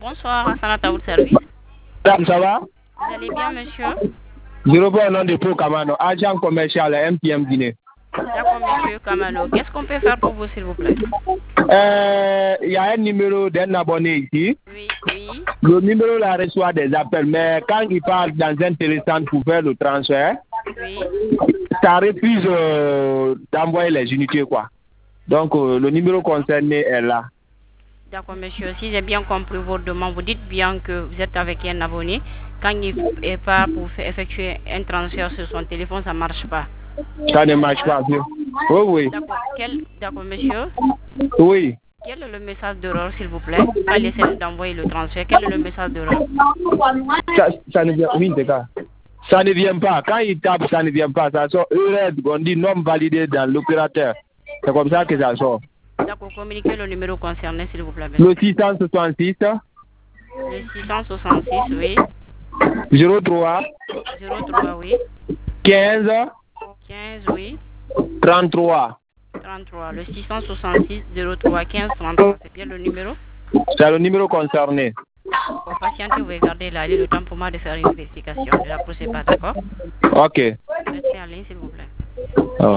Bonsoir, Hassan à votre service. Madame, ça va? Vous allez bien, monsieur? Je reprends au nom de Pro Kamano, agent commercial à MTM Guinée. D'accord, monsieur Kamano. Qu'est-ce qu'on peut faire pour vous, s'il vous plaît? Il y a un numéro d'un abonné ici. Oui, oui. Le numéro là reçoit des appels, mais quand il parle dans un téléphone pour faire le transfert, Oui. ça refuse d'envoyer les unités, quoi. Donc, le numéro concerné est là. D'accord, monsieur. Si j'ai bien compris votre demande, vous dites bien que vous êtes avec un abonné. Quand il part pour effectuer un transfert sur son téléphone, ça ne marche pas. Ça ne marche pas, vieux. Oui, oui. D'accord, monsieur. Oui. Quel est le message d'erreur, s'il vous plaît? Pas laisser d'envoyer le transfert. Quel est le message d'erreur? Ça ne vient, oui, c'est ça. Ça ne vient pas. Quand il tape, ça ne vient pas. Ça sort heureux, on dit non validé dans l'opérateur. C'est comme ça que ça sort. D'accord, communiquez le numéro concerné, s'il vous plaît. Monsieur. Le 666. Le 666, oui. 03. 03, oui. 15. 15, oui. 33. 33. Le 666 03 15 33. C'est bien le numéro? C'est le numéro concerné. Pour patienter, vous regardez là, le temps pour moi de faire une vérification. Ne l'approchez pas, d'accord? Ok. Restez en ligne, s'il vous plaît. Oh.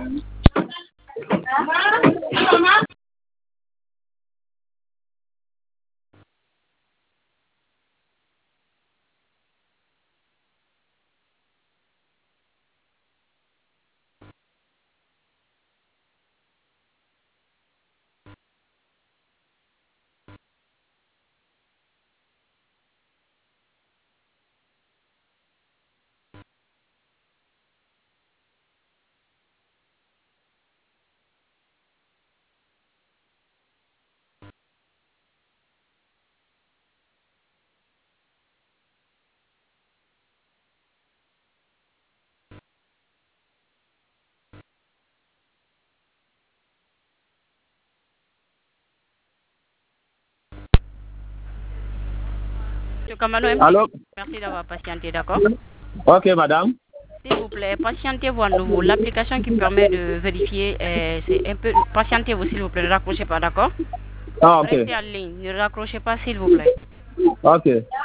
Monsieur Kamano, Allô? merci d'avoir patienté, d'accord? Ok, madame. S'il vous plaît, patientez-vous à nouveau. L'application qui permet de vérifier, c'est un peu... Patientez-vous, s'il vous plaît, ne raccrochez pas, d'accord? Ah, ok. Restez en ligne, ne raccrochez pas, s'il vous plaît. Ok.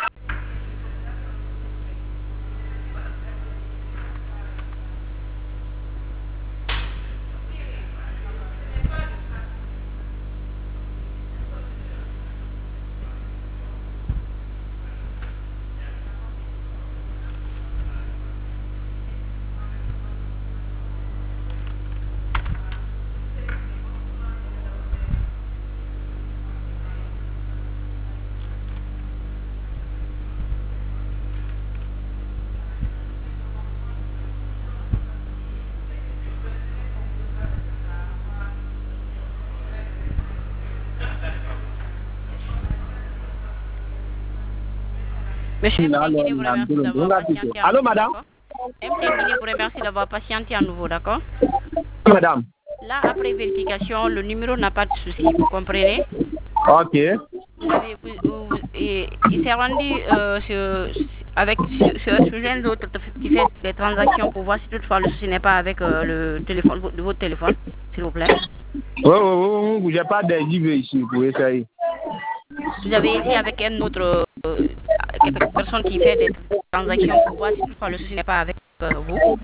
Monsieur M. Guinée vous remercie d'avoir patienté à Allô, nouveau, madame? d'accord? M. Guinée vous remercie d'avoir patienté à nouveau, d'accord? Madame. Là, après vérification, le numéro n'a pas de souci, vous comprenez? Ok. Il s'est rendu sur un autre qui fait des transactions pour voir si toutefois le souci n'est pas avec le téléphone, votre téléphone, s'il vous plaît. Oui, j'ai pas d'IV ici pour essayer. Vous avez essayé avec une autre personne qui fait des transactions pour voir si toutefois le souci n'est pas avec vous.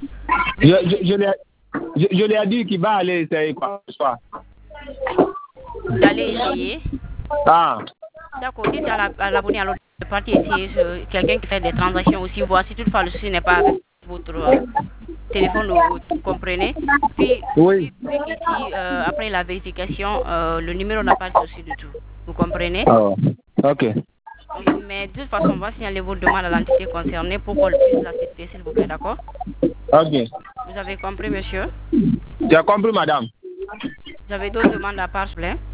Je lui ai dit qu'il va aller essayer quoi ce soir. D'aller essayer. Ah. D'accord, dites à l'abonné à l'autre partie essayer quelqu'un qui fait des transactions aussi, voir si toutefois le souci n'est pas avec votre téléphone, vous comprenez. Puis, Oui. puis ici, après la vérification, le numéro n'a pas de souci du tout. Vous comprenez? Oh. Ok. Mais de toute façon, on va signaler vos demandes à l'entité concernée pour qu'on puisse l'assister, s'il vous plaît, d'accord? Ok. Vous avez compris, monsieur? J'ai compris, madame. Vous avez d'autres demandes à part, s'il vous plaît?